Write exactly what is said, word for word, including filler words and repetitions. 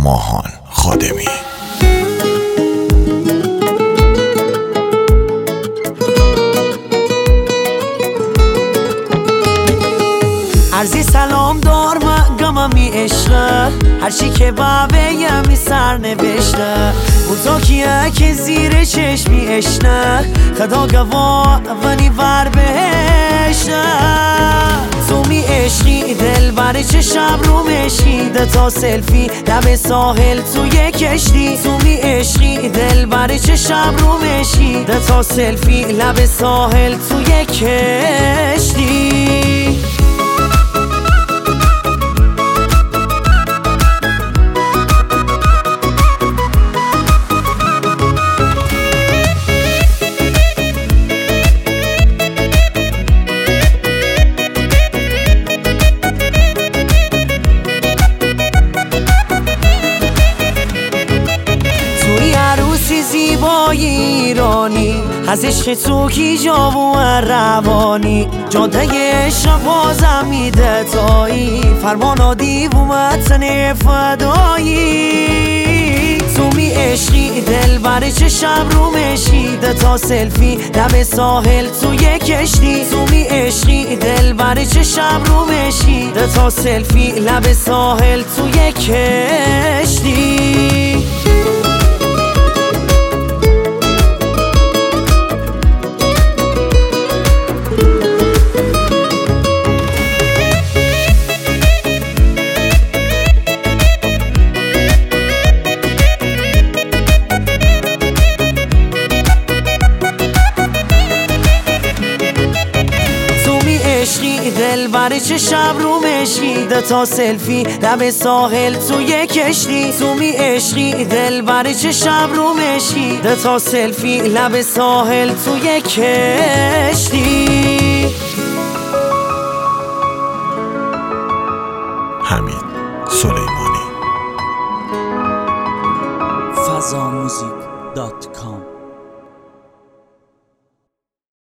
ماهان خادمی. عرضی سلام دار مگم می عشقه هرچی که بابه می سر نوشته بزاکیه که زیر چشمی اشنه خدا گوا ونی ور بهشته تو می عشقی دل بر چه شب رو مشیده تا سلفی لب ساحل توی کشتی تو می عشقی دل بر چه شب رو مشیده تا سلفی لب ساحل توی کشتی. زیبای ایرانی از عشق تو کی جاو روانی جاده عشق بازم میده تایی فرمانا دیو متن فدایی تو می عشقی دل بر چه شب رو مشیده تا سلفی لب ساحل توی کشتی تو می عشقی دل بر چه شب رو مشیده تا سلفی لب ساحل توی کشتی. دل بر چه شب رو مشیده تا سلفی لب ساحل توی کشتی تو می عشقی دل بر چه شب رو مشیده تا سلفی لب ساحل توی کشتی. حمید سلیمانی. فضاموزیک دات کام